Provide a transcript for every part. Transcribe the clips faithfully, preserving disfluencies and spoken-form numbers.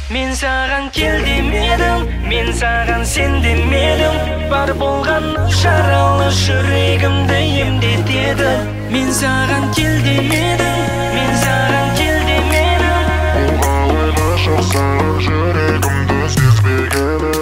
Мен саған кел демедім, мен саған сен демедім. Бар болған жаралы жүрегімді емдетеді. Мен саған кел демедім, мен саған кел демедім. Қалай ғашық саған жүрегімді сезбегенім.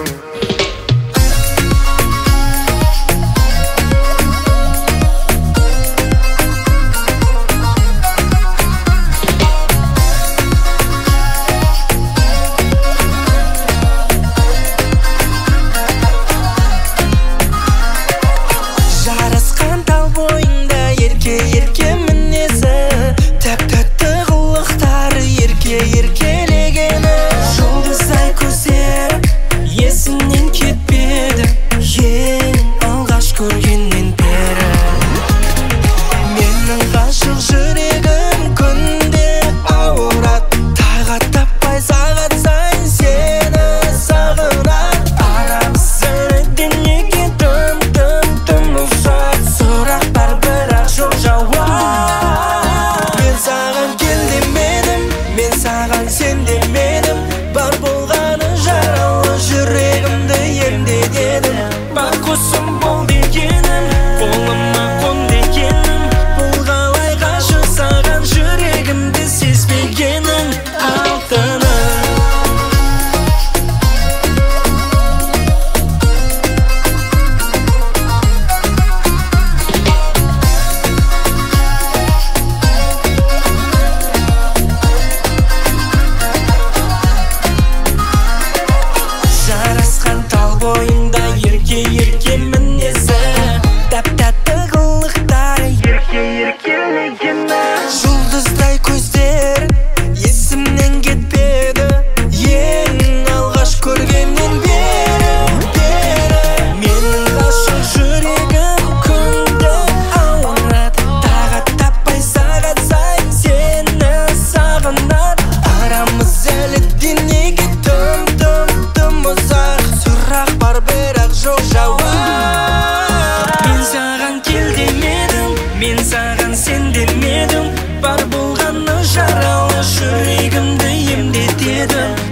Ерке мінезі, тәп-тәтті қылықтары, ерке-еркелегені. Жұлдыздай көздері есімнен кетпеді, ең алғаш көргеннен бері. Менің ғашық жүрегім күнде ауырады, тағат таппай сағат сайын сені сағынады. Арамыз әлі неге тым-тым-тым ұзақ, сұрақ бар бірақ жоқ жауап. Мен саған кел демедім, мен саған сен демедім. Бар болғаны жаралы жүрегімді емдетеді. Бар құсым бол дегенім, қолыма қон дегенім. Бұл қалай ғашық саған жүрегімді сезбегенің алтыным. Бойында ерке-ерке мінезі, тәп-тәтті қылықтары, ерке-еркелегені. Жұлдыздай көздер есімнен кетпеді, ең алғаш көргеннен бері, бері. Менің ғашық жүрегім күнде ауырады, тағат таппай сағат сайын сені сағынады. Арамыз әлі де неге тым-тым-тым ұзақ, сұрақ бар бірақ жоқ жауап. Мен саған кел демедім, мен саған сен демедім. Бар болғаны жаралы жүрегімді емдетеді.